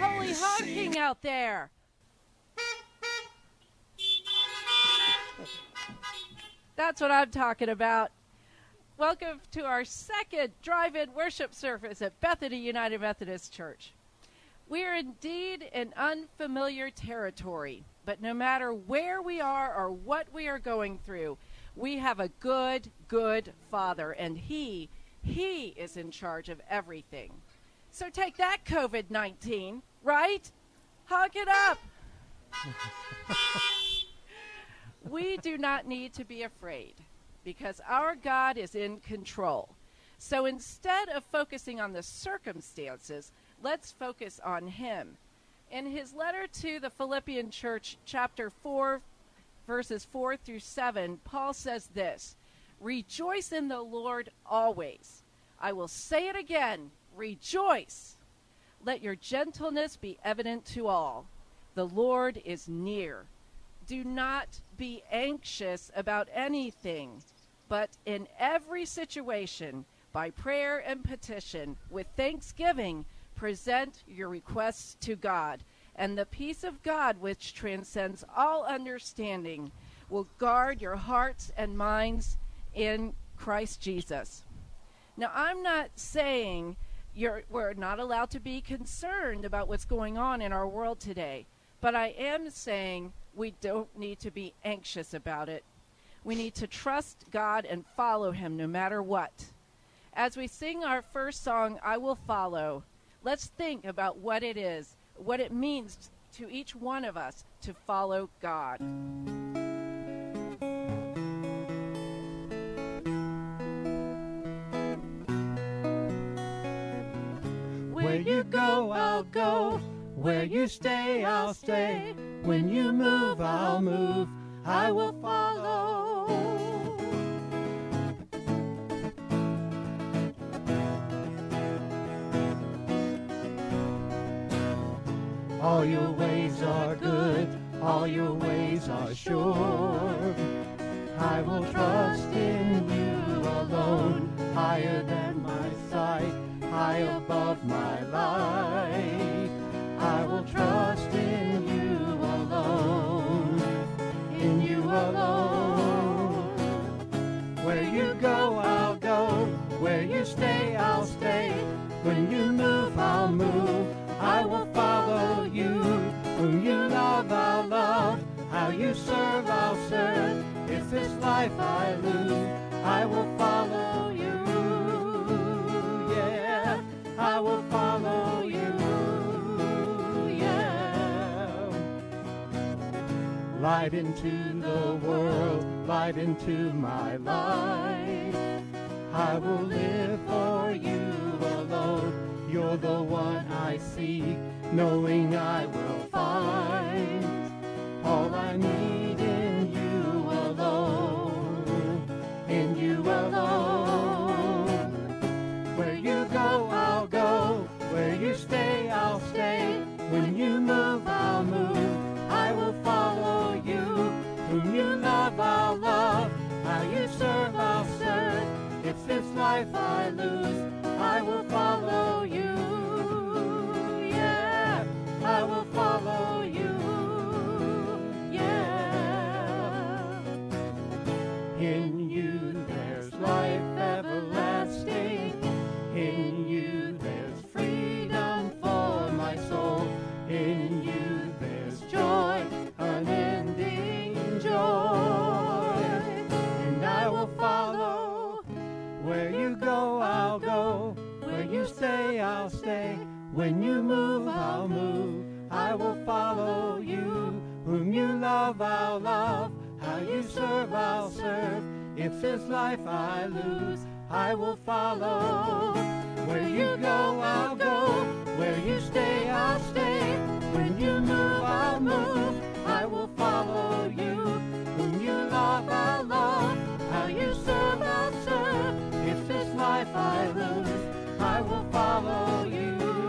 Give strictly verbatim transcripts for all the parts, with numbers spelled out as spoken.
holy honking out there? That's what I'm talking about. Welcome to our second drive-in worship service at Bethany United Methodist Church. We are indeed in unfamiliar territory, but no matter where we are or what we are going through, we have a good, good Father, and He, He is in charge of everything. So take that, COVID nineteen, right? Hug it up. We do not need to be afraid, because our God is in control. So instead of focusing on the circumstances, let's focus on Him. In his letter to the Philippian church, chapter four, verses four through seven, Paul says this: "Rejoice in the Lord always. I will say it again, rejoice. Let your gentleness be evident to all. The Lord is near. Do not be anxious about anything, but in every situation, by prayer and petition, with thanksgiving, present your requests to God, and the peace of God, which transcends all understanding, will guard your hearts and minds in Christ Jesus." Now, I'm not saying you're, we're not allowed to be concerned about what's going on in our world today, but I am saying we don't need to be anxious about it. We need to trust God and follow Him no matter what. As we sing our first song, "I Will Follow," let's think about what it is, what it means to each one of us to follow God. Where you go, I'll go. Where you stay, I'll stay. When you move, I'll move. I will follow. All your ways are good. All your ways are sure. I will trust in you alone. Higher than my sight, high above my life. I will trust in you alone, in you alone. Where you go, I'll go. Where you stay, I'll stay. When you move, I'll move. I will follow you. Whom you love, I'll love. How you serve, I'll serve. If this life I lose, I will follow you. Yeah, I will follow you. Light into the world, light into my life. I will live for you alone. You're the one I seek, knowing I will find all I need in you alone, in you alone. Where you go, I'll go. Where you stay, I'll stay. When you move, I'll move. I will follow you. Whom you love, I'll love. How you serve, I'll serve. If this life I lose, I will follow you. Yeah, I will follow you. Yeah. In you there's life everlasting. In you there's freedom for my soul. In you there's joy, unending joy. And I will follow. Where you go, I'll go. Where you stay, I'll stay. When you move, I'll move. I will follow you. Whom you love, I'll love. How you serve, I'll serve. If this life I lose, I will follow. Where you go, I'll go. Where you stay, I'll stay. When you move, I'll move. I will follow you. Whom you love, I'll love. How you serve, I'll serve. If this life I lose, I will follow you.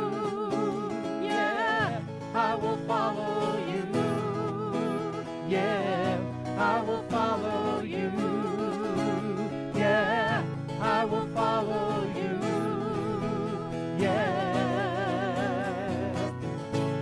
Yeah, I will follow you. Yeah, I will follow you. Yeah, I will follow you. Yeah.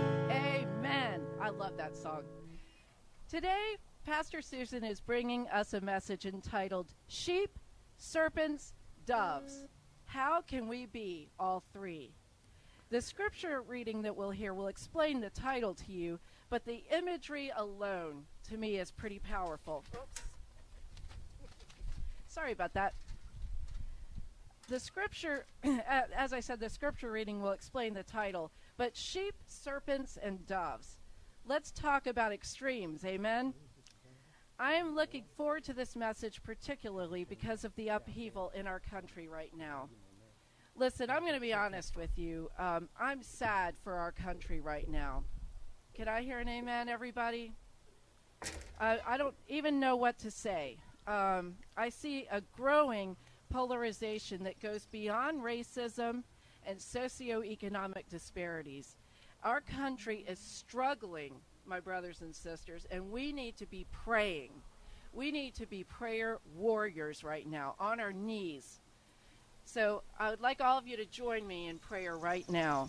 love that song. Today, Pastor Susan is bringing us a message entitled, Sheep, Serpents, Doves. How can we be all three? The scripture reading that we'll hear will explain the title to you, but the imagery alone, to me, is pretty powerful. Oops. Sorry about that. The scripture, as I said, the scripture reading will explain the title, but sheep, serpents, and doves. Let's talk about extremes, amen? I am looking forward to this message particularly because of the upheaval in our country right now. Listen, I'm going to be honest with you. Um, I'm sad for our country right now. Can I hear an amen, everybody? I, I don't even know what to say. Um, I see a growing polarization that goes beyond racism and socioeconomic disparities. Our country is struggling, my brothers and sisters, and we need to be praying. We need to be prayer warriors right now, on our knees. So I would like all of you to join me in prayer right now.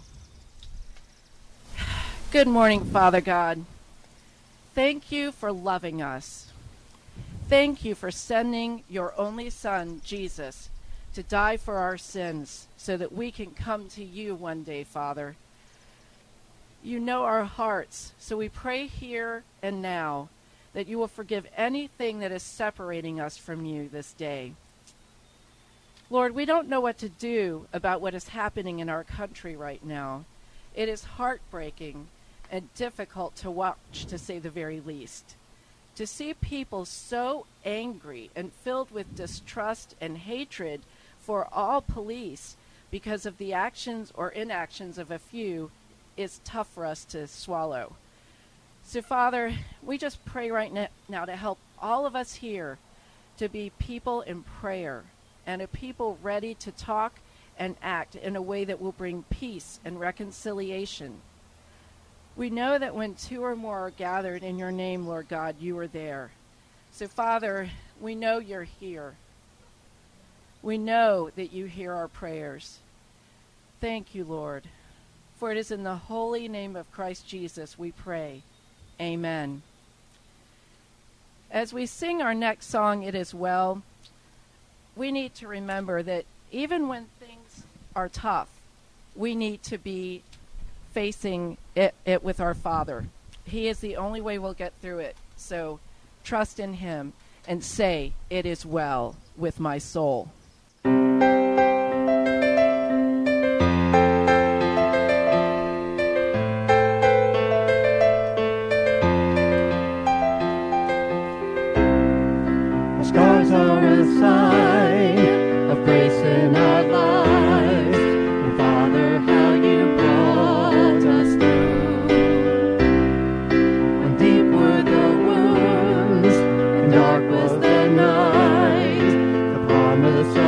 Good morning, Father God. Thank you for loving us. Thank you for sending your only Son, Jesus, to die for our sins so that we can come to you one day, Father. You know our hearts, so we pray here and now that you will forgive anything that is separating us from you this day. Lord, we don't know what to do about what is happening in our country right now. It is heartbreaking and difficult to watch, to say the very least. To see people so angry and filled with distrust and hatred for all police because of the actions or inactions of a few is tough for us to swallow. So, Father, we just pray right now to help all of us here to be people in prayer and a people ready to talk and act in a way that will bring peace and reconciliation. We know that when two or more are gathered in your name, Lord God, you are there. So, Father, we know you're here. We know that you hear our prayers. Thank you, Lord. For it is in the holy name of Christ Jesus we pray. Amen. As we sing our next song, It Is Well, we need to remember that even when things are tough, we need to be facing it, it with our Father. He is the only way we'll get through it. So trust in him and say, it is well with my soul. Scars are a sign of grace in our lives. And Father, how you brought us through. And deep were the wounds, and dark was the night. The promise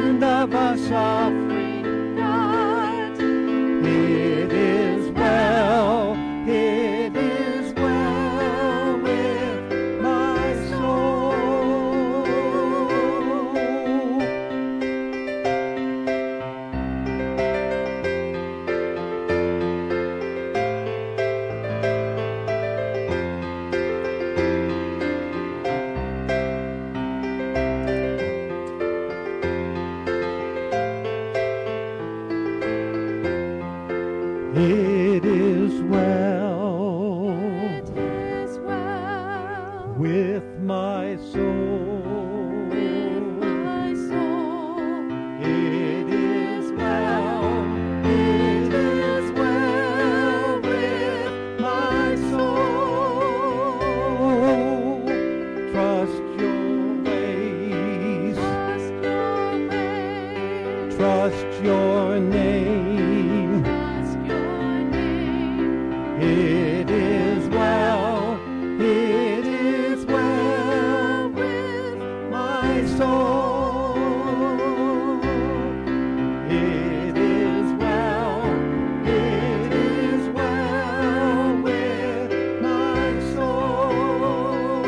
land of a sovereign God. It is well, it is well with my soul. It is well, It is well with my soul. with my soul. It is well, it is well with my soul. Trust your ways, Trust your ways. trust your name. Trust your name. It is well, it is well with my soul. It is well, it is well with my soul.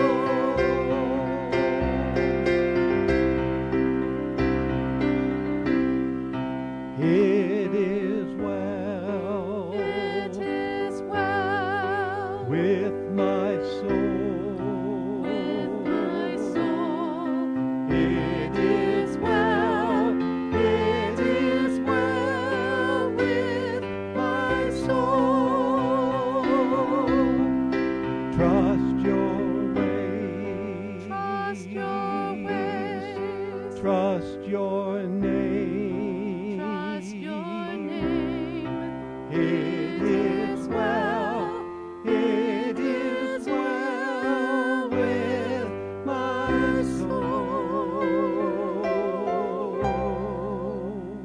It is well It is well with my soul. with my soul. It is well, it is well with my soul. Trust your ways, Trust your ways. trust your name. Trust your name. It is well, it is well with my soul.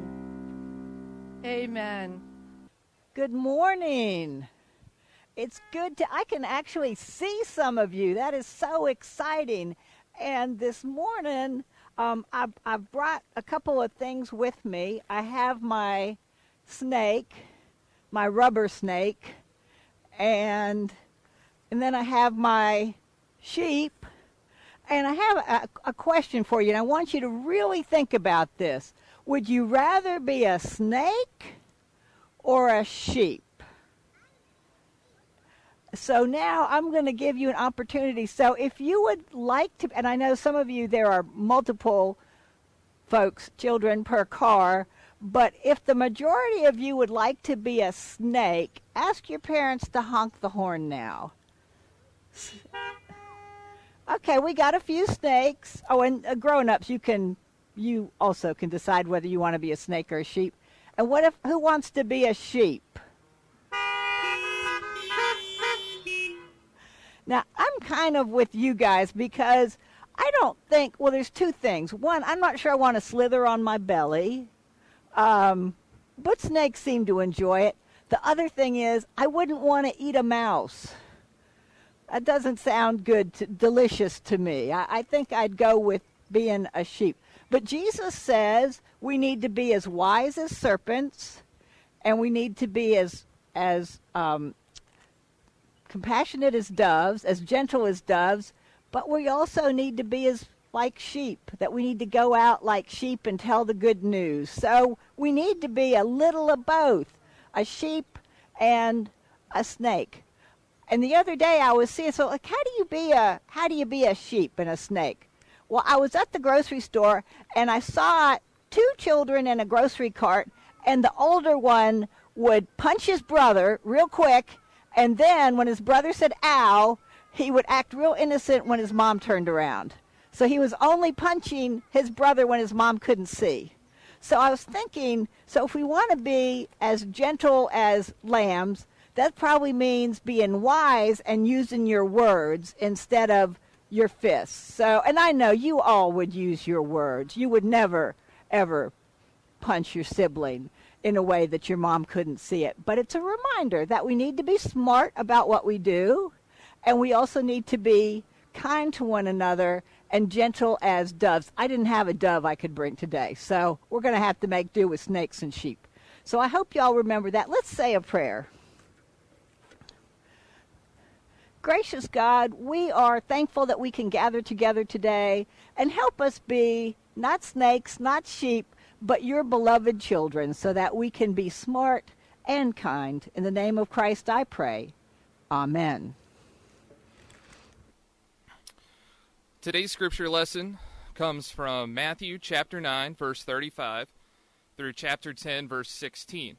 Amen. Good morning. It's good to, I can actually see some of you. That is so exciting. And this morning, um, I've, I've brought a couple of things with me. I have my snake, my rubber snake, and, and then I have my sheep. And I have a, a question for you, and I want you to really think about this. Would you rather be a snake or a sheep? So now I'm going to give you an opportunity. So if you would like to, and I know some of you, there are multiple folks, children per car, but if the majority of you would like to be a snake, ask your parents to honk the horn now. Okay, we got a few snakes. Oh, and uh, grown-ups, you can, you also can decide whether you want to be a snake or a sheep. And what if, who wants to be a sheep? Now, I'm kind of with you guys because I don't think, well, there's two things. One, I'm not sure I want to slither on my belly, um, but snakes seem to enjoy it. The other thing is, I wouldn't want to eat a mouse. That doesn't sound good, to, delicious to me. I, I think I'd go with being a sheep. But Jesus says we need to be as wise as serpents, and we need to be as as um, compassionate as doves, as gentle as doves, but we also need to be as like sheep, that we need to go out like sheep and tell the good news. So we need to be a little of both, a sheep and a snake. And the other day I was seeing, so like, how do you be a how do you be a sheep and a snake? Well, I was at the grocery store and I saw two children in a grocery cart, and the older one would punch his brother real quick, and then when his brother said ow, he would act real innocent when his mom turned around. So he was only punching his brother when his mom couldn't see. So I was thinking, so if we want to be as gentle as lambs, that probably means being wise and using your words instead of your fists. So, and I know you all would use your words. You would never, ever punch your sibling in a way that your mom couldn't see it. But it's a reminder that we need to be smart about what we do, and we also need to be kind to one another, and gentle as doves. I didn't have a dove I could bring today, so we're going to have to make do with snakes and sheep. So I hope y'all remember that. Let's say a prayer. Gracious God, we are thankful that we can gather together today, and help us be not snakes, not sheep, but your beloved children, so that we can be smart and kind. In the name of Christ I pray. Amen. Today's scripture lesson comes from Matthew chapter nine, verse thirty-five, through chapter ten, verse sixteen.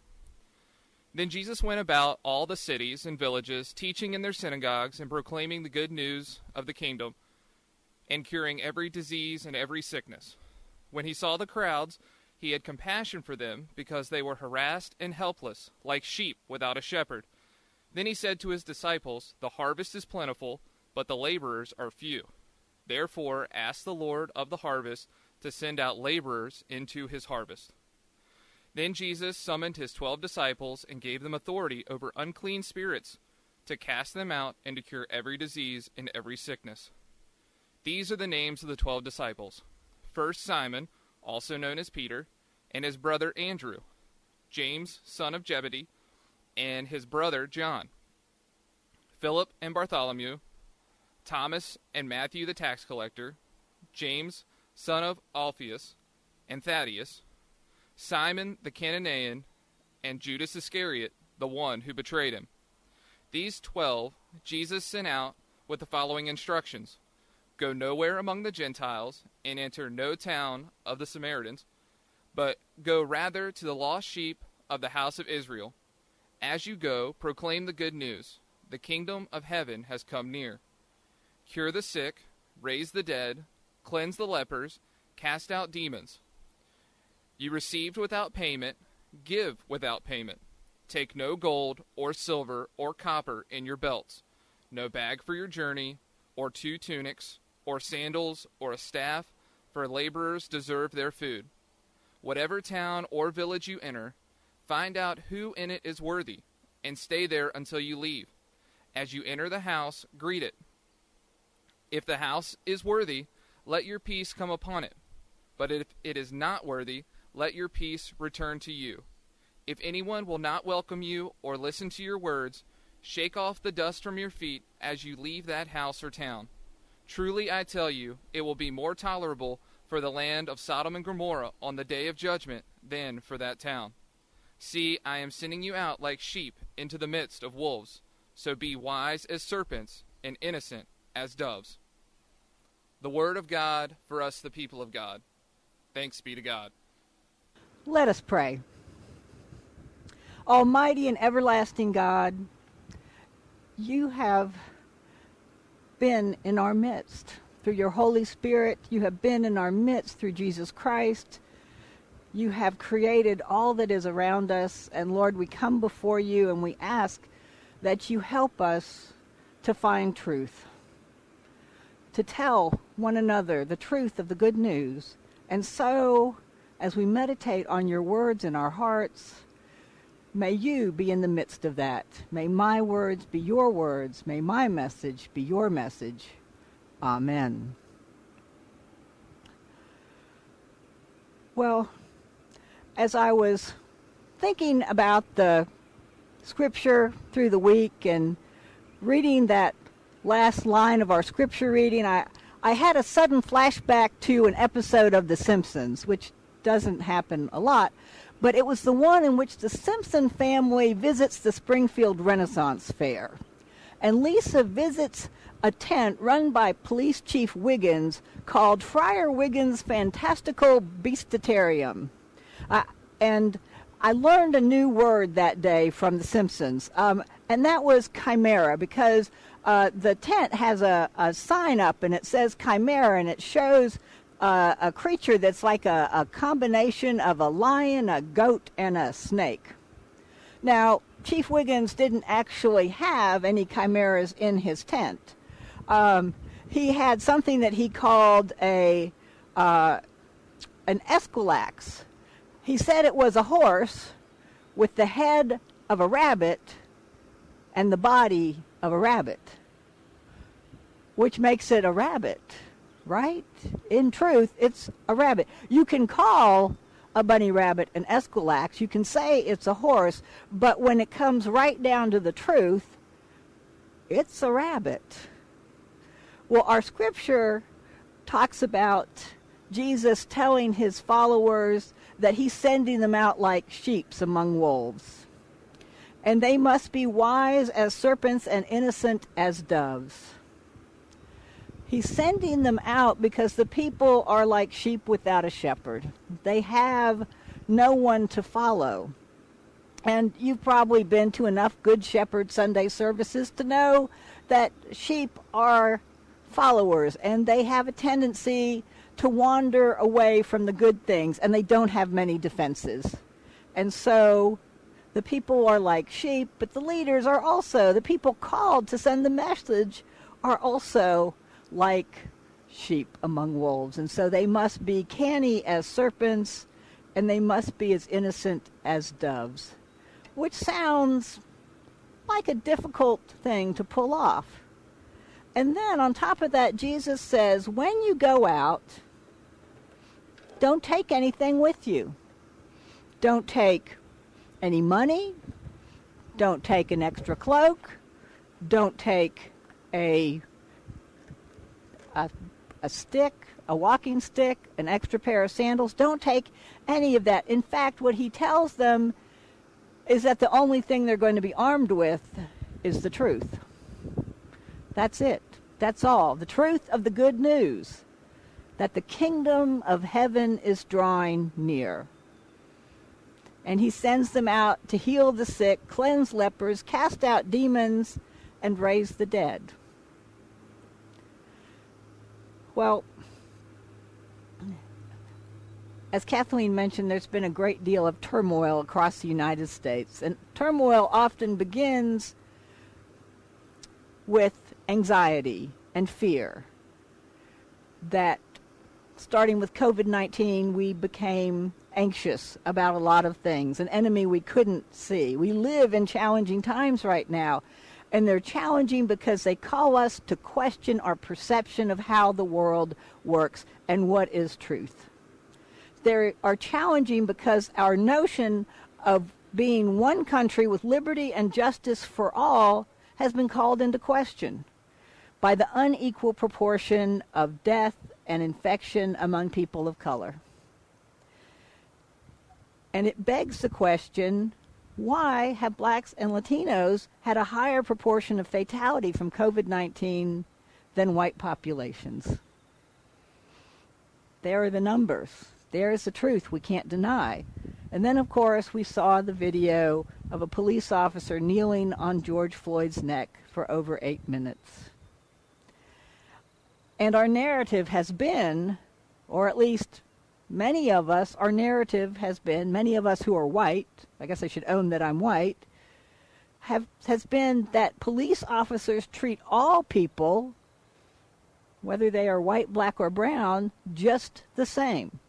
Then Jesus went about all the cities and villages, teaching in their synagogues and proclaiming the good news of the kingdom, and curing every disease and every sickness. When he saw the crowds, he had compassion for them, because they were harassed and helpless, like sheep without a shepherd. Then he said to his disciples, "The harvest is plentiful, but the laborers are few. Therefore ask the Lord of the harvest to send out laborers into his harvest." Then Jesus summoned his twelve disciples and gave them authority over unclean spirits, to cast them out and to cure every disease and every sickness. These are the names of the twelve disciples. First Simon, also known as Peter, and his brother Andrew, James, son of Zebedee, and his brother John, Philip and Bartholomew, Thomas and Matthew the tax collector, James, son of Alphaeus, and Thaddeus, Simon the Cananean, and Judas Iscariot, the one who betrayed him. These twelve Jesus sent out with the following instructions: Go nowhere among the Gentiles, and enter no town of the Samaritans, but go rather to the lost sheep of the house of Israel. As you go, proclaim the good news. The kingdom of heaven has come near. Cure the sick, raise the dead, cleanse the lepers, cast out demons. You received without payment, give without payment. Take no gold or silver or copper in your belts, no bag for your journey, or two tunics, or sandals, or a staff, for laborers deserve their food. Whatever town or village you enter, find out who in it is worthy, and stay there until you leave. As you enter the house, greet it. If the house is worthy, let your peace come upon it. But if it is not worthy, let your peace return to you. If anyone will not welcome you or listen to your words, shake off the dust from your feet as you leave that house or town. Truly I tell you, it will be more tolerable for the land of Sodom and Gomorrah on the day of judgment than for that town. See, I am sending you out like sheep into the midst of wolves. So be wise as serpents and innocent as doves. The word of God for us, the people of God. Thanks be to God. Let us pray. Almighty and everlasting God, you have been in our midst through your Holy Spirit. You have been in our midst through Jesus Christ. You have created all that is around us. And Lord, we come before you and we ask that you help us to find truth, to tell one another the truth of the good news. And so, as we meditate on your words in our hearts, may you be in the midst of that. May my words be your words. May my message be your message. Amen. Well, as I was thinking about the scripture through the week and reading that last line of our scripture reading, I, I had a sudden flashback to an episode of The Simpsons, which doesn't happen a lot, but it was the one in which the Simpson family visits the Springfield Renaissance Fair. And Lisa visits a tent run by Police Chief Wiggins called Friar Wiggins' Fantastical Beastitarium. Uh, and I learned a new word that day from The Simpsons, um, and that was chimera, because uh, the tent has a, a sign up, and it says chimera, and it shows uh, a creature that's like a, a combination of a lion, a goat, and a snake. Now, Chief Wiggins didn't actually have any chimeras in his tent. Um, he had something that he called a uh, an esquilax. He said it was a horse with the head of a rabbit and the body of a rabbit. which makes it a rabbit, right? In truth, it's a rabbit. You can call a bunny rabbit an Escalax. You can say it's a horse, but when it comes right down to the truth, it's a rabbit. Well, our scripture talks about Jesus telling his followers that he's sending them out like sheep among wolves. And they must be wise as serpents and innocent as doves. He's sending them out because the people are like sheep without a shepherd. They have no one to follow. And you've probably been to enough Good Shepherd Sunday services to know that sheep are followers, and they have a tendency to wander away from the good things, and they don't have many defenses. And so the people are like sheep, but the leaders are also, the people called to send the message are also like sheep among wolves. And so they must be canny as serpents, and they must be as innocent as doves, which sounds like a difficult thing to pull off. And then on top of that, Jesus says, when you go out, don't take anything with you. Don't take any money. Don't take an extra cloak. Don't take a, a, a stick, a walking stick, an extra pair of sandals. Don't take any of that. In fact, what he tells them is that the only thing they're going to be armed with is the truth. That's it. That's all. The truth of the good news that the kingdom of heaven is drawing near. And he sends them out to heal the sick, cleanse lepers, cast out demons, and raise the dead. Well, as Kathleen mentioned, there's been a great deal of turmoil across the United States. And turmoil often begins with anxiety and fear. That starting with COVID nineteen, we became anxious about a lot of things, an enemy we couldn't see. We live in challenging times right now, and they're challenging because they call us to question our perception of how the world works and what is truth. They are challenging because our notion of being one country with liberty and justice for all has been called into question by the unequal proportion of death and infection among people of color. And it begs the question, why have blacks and Latinos had a higher proportion of fatality from COVID nineteen than white populations? There are the numbers. There is the truth we can't deny. And then, of course, we saw the video of a police officer kneeling on George Floyd's neck for over eight minutes. And our narrative has been, or at least many of us, our narrative has been, many of us who are white, I guess I should own that I'm white, have has been that police officers treat all people, whether they are white, black, or brown, just the same.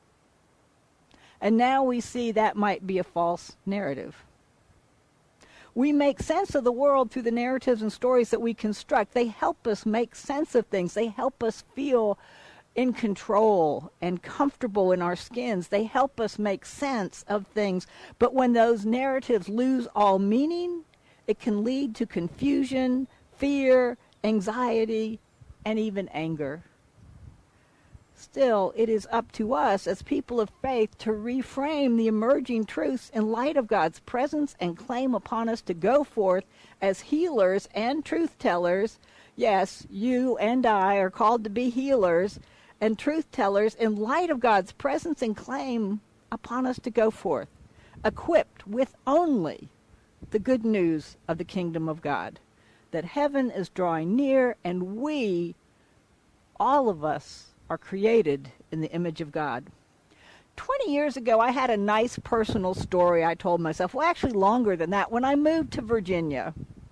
And now we see that might be a false narrative. We make sense of the world through the narratives and stories that we construct. They help us make sense of things. They help us feel in control and comfortable in our skins. They help us make sense of things. But when those narratives lose all meaning, it can lead to confusion, fear, anxiety, and even anger. Still, it is up to us as people of faith to reframe the emerging truths in light of God's presence and claim upon us to go forth as healers and truth tellers. Yes, you and I are called to be healers and truth tellers in light of God's presence and claim upon us to go forth, equipped with only the good news of the kingdom of God, that heaven is drawing near and we, all of us, are created in the image of God. Twenty years ago, I had a nice personal story I told myself. Well, actually longer than that. When I moved to Virginia,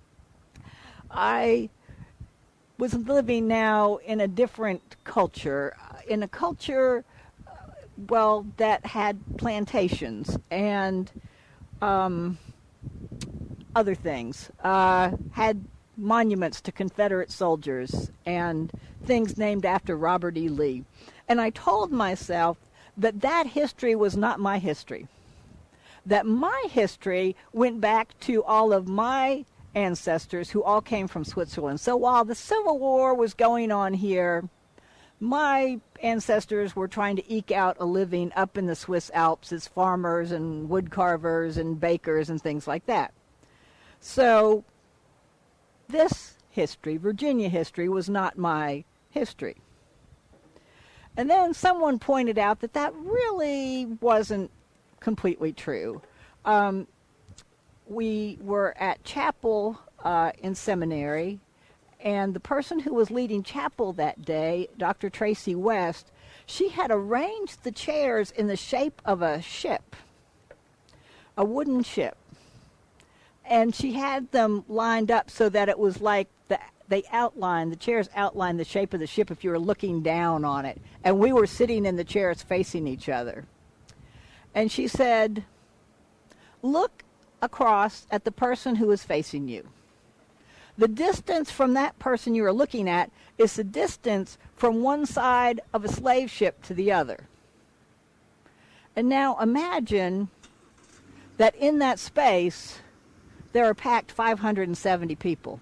I was living now in a different culture, in a culture, uh, well, that had plantations and um, other things, uh, had monuments to Confederate soldiers and things named after Robert E. Lee. And I told myself that that history was not my history, that my history went back to all of my ancestors who all came from Switzerland. So while the Civil War was going on here, my ancestors were trying to eke out a living up in the Swiss Alps as farmers and wood carvers and bakers and things like that. So this history, Virginia history, was not my history. And then someone pointed out that that really wasn't completely true. Um, we were at chapel uh, in seminary, and the person who was leading chapel that day, Doctor Tracy West, she had arranged the chairs in the shape of a ship, a wooden ship. And she had them lined up so that it was like the, they outlined, the chairs outlined the shape of the ship if you were looking down on it. And we were sitting in the chairs facing each other. And she said, look across at the person who is facing you. The distance from that person you are looking at is the distance from one side of a slave ship to the other. And now imagine that in that space there are packed five hundred seventy people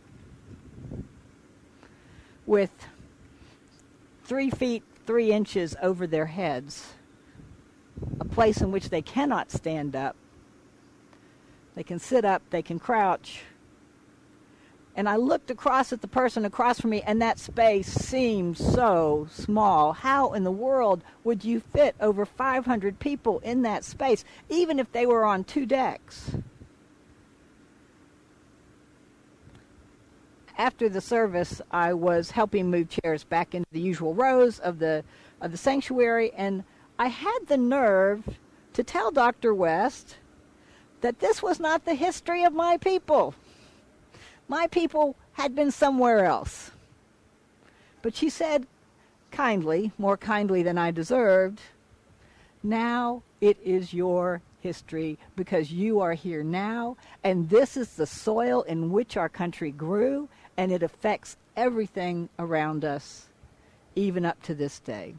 with three feet, three inches over their heads, a place in which they cannot stand up. They can sit up, they can crouch. And I looked across at the person across from me, and that space seemed so small. How in the world would you fit over five hundred people in that space, even if they were on two decks? After the service, I was helping move chairs back into the usual rows of the of the sanctuary, and I had the nerve to tell Doctor West that this was not the history of my people. My people had been somewhere else. But she said kindly, more kindly than I deserved, now it is your history because you are here now, and this is the soil in which our country grew, and it affects everything around us, even up to this day.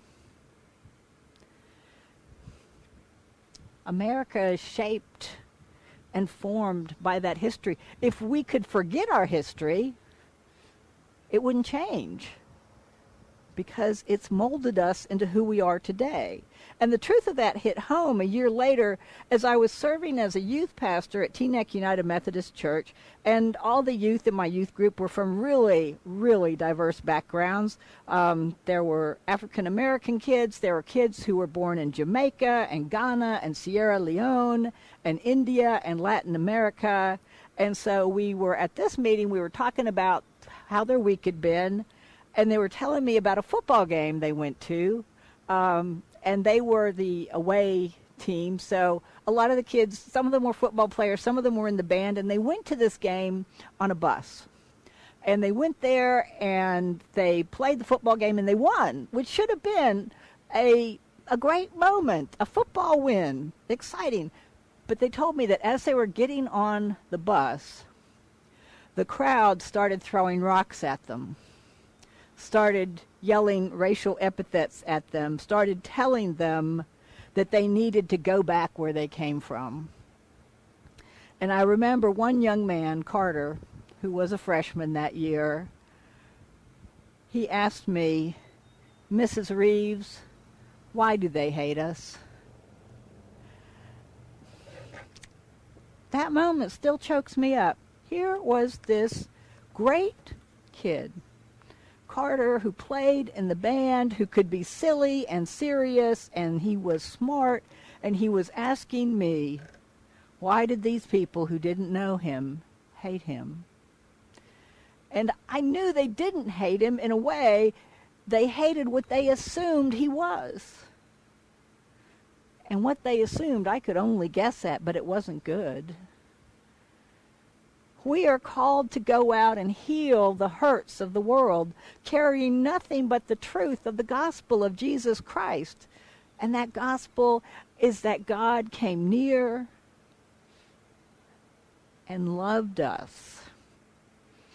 America is shaped and formed by that history. If we could forget our history, it wouldn't change because it's molded us into who we are today. And the truth of that hit home a year later as I was serving as a youth pastor at Teaneck United Methodist Church, and all the youth in my youth group were from really, really diverse backgrounds. Um, there were African American kids, there were kids who were born in Jamaica and Ghana and Sierra Leone and India and Latin America. And so we were at this meeting, we were talking about how their week had been, and they were telling me about a football game they went to. Um, and they were the away team, so a lot of the kids, some of them were football players, some of them were in the band, and they went to this game on a bus. And they went there, and they played the football game, and they won, which should have been a a great moment, a football win, exciting. But they told me that as they were getting on the bus, the crowd started throwing rocks at them, started yelling racial epithets at them, started telling them that they needed to go back where they came from. And I remember one young man, Carter, who was a freshman that year, he asked me, Missus Reeves, why do they hate us? That moment still chokes me up. Here was this great kid, Carter, who played in the band, who could be silly and serious, and he was smart, and he was asking me, why did these people who didn't know him hate him? And I knew they didn't hate him. In a way, they hated what they assumed he was. And what they assumed, I could only guess at, but it wasn't good. We are called to go out and heal the hurts of the world, carrying nothing but the truth of the gospel of Jesus Christ. And that gospel is that God came near and loved us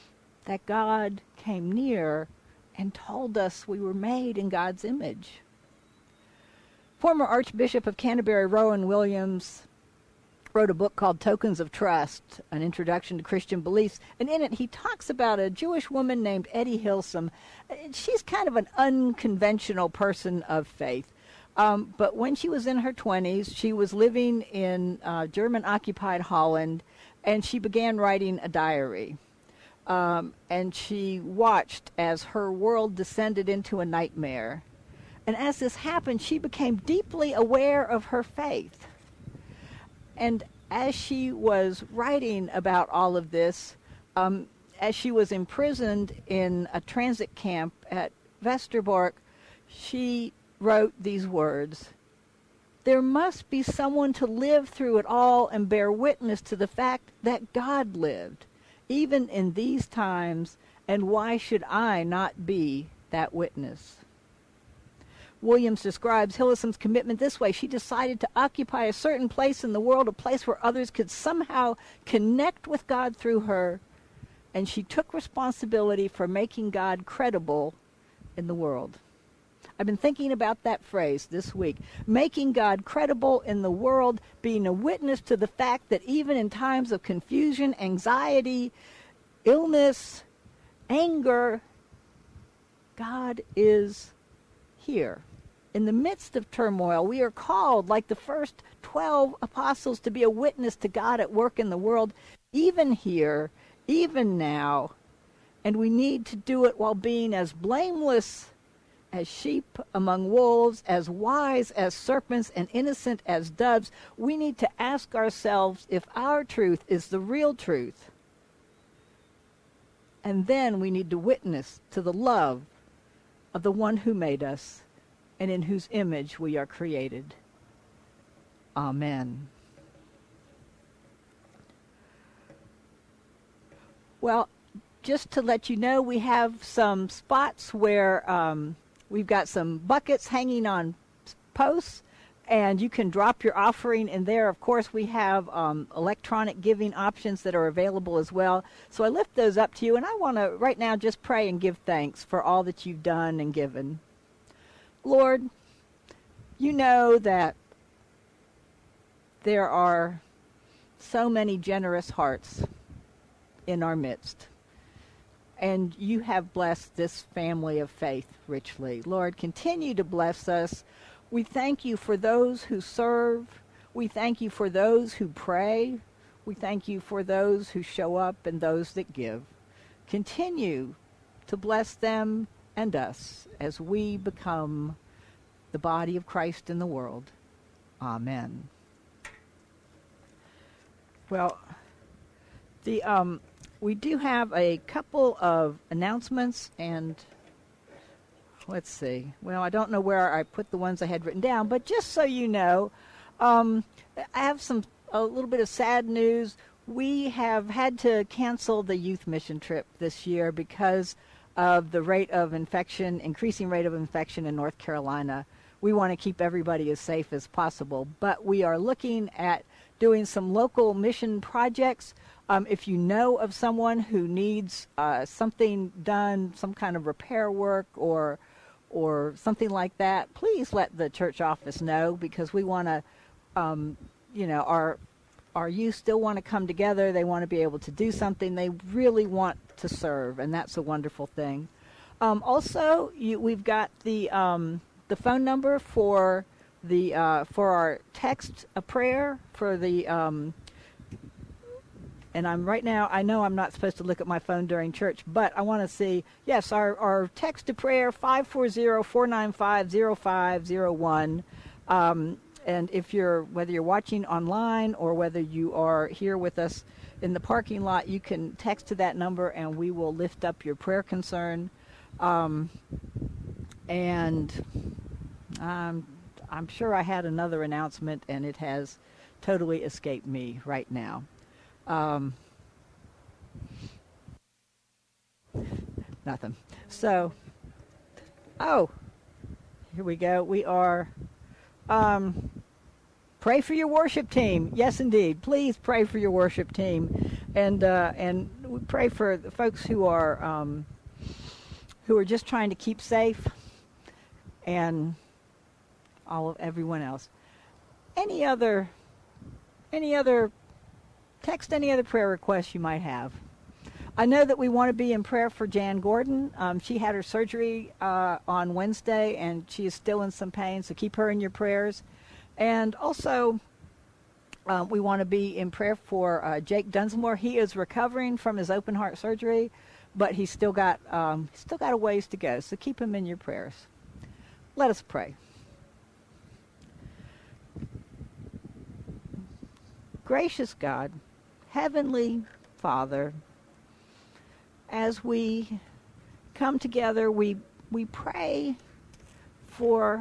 that God came near and told us we were made in God's image. Former Archbishop of Canterbury, Rowan Williams, wrote a book called Tokens of Trust, An Introduction to Christian Beliefs, and in it he talks about a Jewish woman named Etty Hillesum. She's kind of an unconventional person of faith. Um, but when she was in her twenties, she was living in uh, German-occupied Holland, and she began writing a diary. Um, and she watched as her world descended into a nightmare. And as this happened, she became deeply aware of her faith. And as she was writing about all of this, um, as she was imprisoned in a transit camp at Westerbork, she wrote these words: "There must be someone to live through it all and bear witness to the fact that God lived, even in these times, and why should I not be that witness?" Williams describes Hillesum's commitment this way: she decided to occupy a certain place in the world, a place where others could somehow connect with God through her, and she took responsibility for making God credible in the world. I've been thinking about that phrase this week, making God credible in the world, being a witness to the fact that even in times of confusion, anxiety, illness, anger, God is here. In the midst of turmoil, we are called, like the first twelve apostles, to be a witness to God at work in the world, even here, even now. And we need to do it while being as blameless as sheep among wolves, as wise as serpents, and innocent as doves. We need to ask ourselves if our truth is the real truth. And then we need to witness to the love of the one who made us and in whose image we are created. Amen. Well, just to let you know, we have some spots where um, we've got some buckets hanging on posts, and you can drop your offering in there. Of course, we have um, electronic giving options that are available as well. So I lift those up to you, and I want to right now just pray and give thanks for all that you've done and given. Lord, you know that there are so many generous hearts in our midst, and you have blessed this family of faith richly. Lord, continue to bless us. We thank you for those who serve. We thank you for those who pray. We thank you for those who show up and those that give. Continue to bless them and us as we become the body of Christ in the world. Amen. Well, the um, we do have a couple of announcements, and let's see. Well, I don't know where I put the ones I had written down, but just so you know, um, I have some a little bit of sad news. We have had to cancel the youth mission trip this year because of the rate of infection, increasing rate of infection in North Carolina. We want to keep everybody as safe as possible, but we are looking at doing some local mission projects. Um, if you know of someone who needs uh, something done, some kind of repair work or or something like that, please let the church office know, because we want to, um, you know, our our youth still want to come together. They want to be able to do something. They really want to serve, and that's a wonderful thing. Um, also, you, we've got the um, the phone number for the uh, for our text a prayer for the. Um, and I'm right now. I know I'm not supposed to look at my phone during church, but I want to see. Yes, our our text to prayer five four zero, four nine five, zero five zero one. Um, And if you're, whether you're watching online or whether you are here with us in the parking lot, you can text to that number and we will lift up your prayer concern. Um, and um, I'm sure I had another announcement and it has totally escaped me right now. Um, nothing. So, oh, here we go. We are... Um, pray for your worship team. Yes, indeed. Please pray for your worship team. And uh, and we pray for the folks who are um, who are just trying to keep safe, and all of everyone else. Any other, any other, text any other prayer requests you might have. I know that we want to be in prayer for Jan Gordon. Um, she had her surgery uh, on Wednesday, and she is still in some pain, so keep her in your prayers. And also, uh, we want to be in prayer for uh, Jake Dunsmore. He is recovering from his open heart surgery, but he's still got um, still got a ways to go, so keep him in your prayers. Let us pray. Gracious God, Heavenly Father, as we come together, we we pray for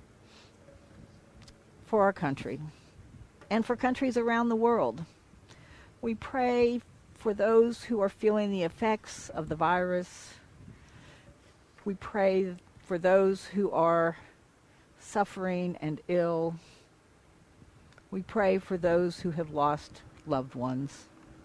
for our country and for countries around the world. We pray for those who are feeling the effects of the virus. We pray for those who are suffering and ill. We pray for those who have lost loved ones.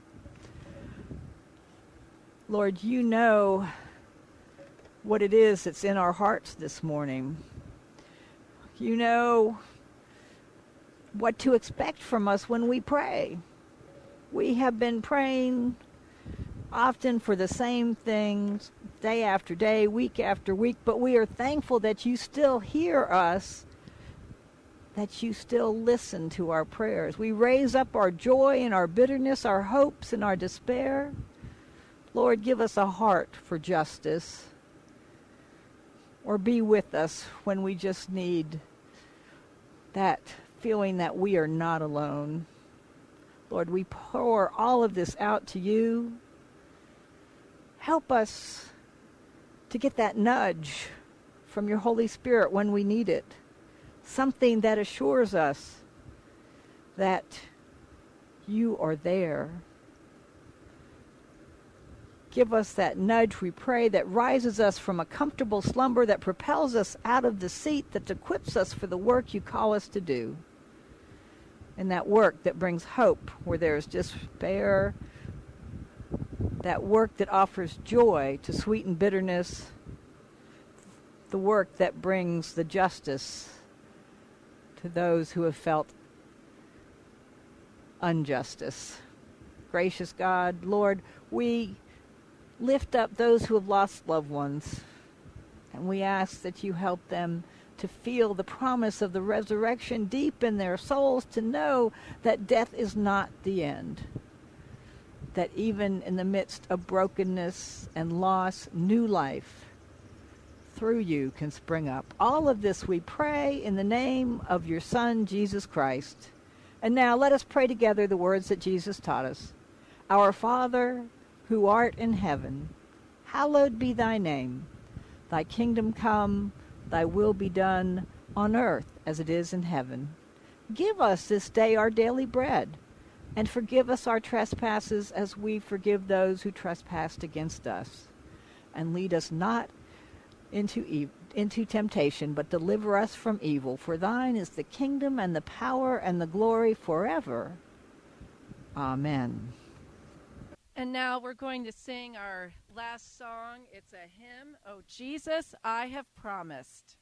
Lord, you know what it is that's in our hearts this morning. You know what to expect from us when we pray. We have been praying often for the same things day after day, week after week, but we are thankful that you still hear us, that you still listen to our prayers. We raise up our joy and our bitterness, our hopes and our despair. Lord, give us a heart for justice, or be with us when we just need that feeling that we are not alone. Lord, we pour all of this out to you. Help us to get that nudge from your Holy Spirit when we need it, something that assures us that you are there. Give us that nudge, we pray, that rises us from a comfortable slumber, that propels us out of the seat, that equips us for the work you call us to do. And that work that brings hope where there is despair, that work that offers joy to sweeten bitterness, the work that brings the justice to those who have felt injustice. Gracious God, Lord, we lift up those who have lost loved ones, and we ask that you help them to feel the promise of the resurrection deep in their souls, to know that death is not the end, that even in the midst of brokenness and loss, new life through you can spring up. All of this we pray in the name of your Son, Jesus Christ. And now let us pray together the words that Jesus taught us. Our Father, who art in heaven, hallowed be thy name. Thy kingdom come, thy will be done on earth as it is in heaven. Give us this day our daily bread, and forgive us our trespasses as we forgive those who trespass against us. And lead us not into e- into temptation, but deliver us from evil. For thine is the kingdom and the power and the glory forever. Amen. And now we're going to sing our last song. It's a hymn, "Oh Jesus, I Have Promised."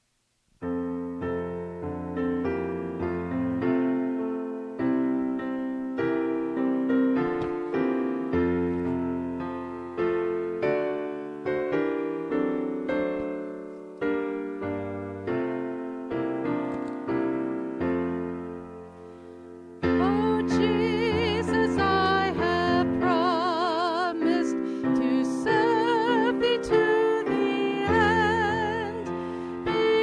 To serve thee to the end, be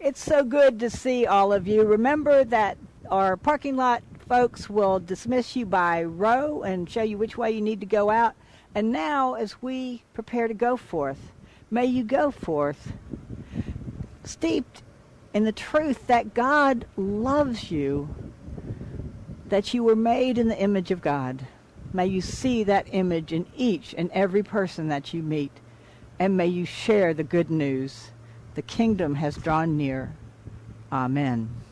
it's so good to see all of you. Remember that our parking lot folks will dismiss you by row and show you which way you need to go out. And now, as we prepare to go forth, may you go forth steeped in the truth that God loves you, that you were made in the image of God. May you see that image in each and every person that you meet, and may you share the good news. The kingdom has drawn near. Amen.